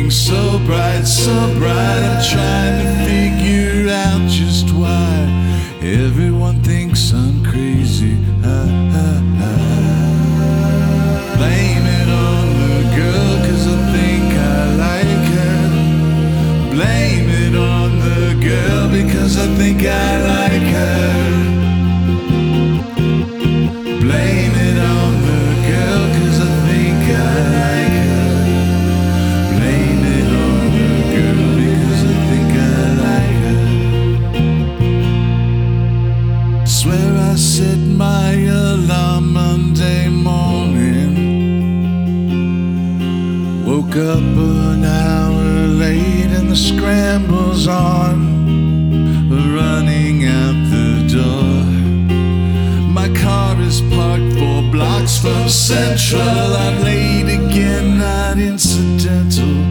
so bright, so bright. I'm trying to figure out just why everyone thinks I'm crazy. Blame it on the girl, 'cause I think I like her. Blame it on the girl, because I think I like her. Blame it on the girl, 'cause I think I like her. Blame it on the girl, because I think I like her. Swear I set my alarm Monday morning. Woke up an hour late and the scramble's on. Running out the door. My car is parked 4 blocks from Central. I'm late again, not incidental.